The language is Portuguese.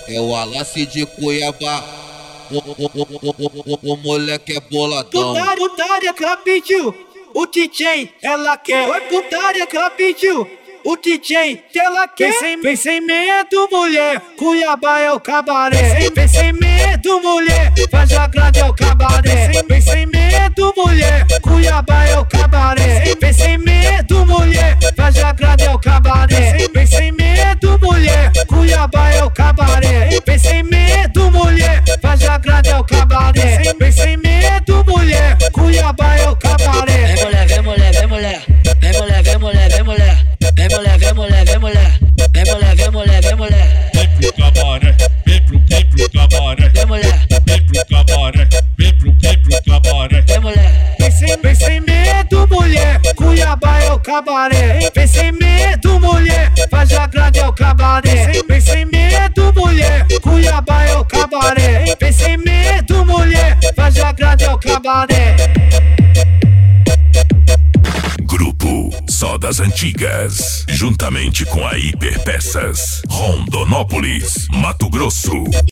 É o Alassi de Cuiabá. O moleque é boladão. Putaria que ela pediu, o DJ ela quer. Oi, putaria que ela pediu, o DJ ela quer. Vem sem medo, mulher, Cuiabá é o cabaré. Vem sem medo, mulher, faz a grade é o cabaré. Vem sem medo, mulher, Cuiabá é o cabaré. Vem sem medo, mulher, faz a grade é o cabaré. Vem sem medo, mulher, Cuiabá é o cabaré. Vem sem medo, mulher, faz a grade é o cabaré. Vem sem medo, mulher, Cuiabá é o cabaré. Vem mulher, vem mulher, vem mulher, vem mulher, vem mulher, vem mulher, vem mulher, vem mulher, vem mulher, vem mulher, vem mulher. Vem pro cabaré, vem pro cabaré, Vem mulher, vem pro cabaré, vem pro cabaré. vem mulher. Vem sem medo, mulher, Cuiabá é o cabaré. Vem sem medo, mulher, faz a grade é o cabaré. Vem sem medo, mulher, Cuiabá é o cabaré. Vem sem medo, mulher, faz a grade é o cabaré. Grupo Só das Antigas, juntamente com a Hiperpeças, Rondonópolis, Mato Grosso.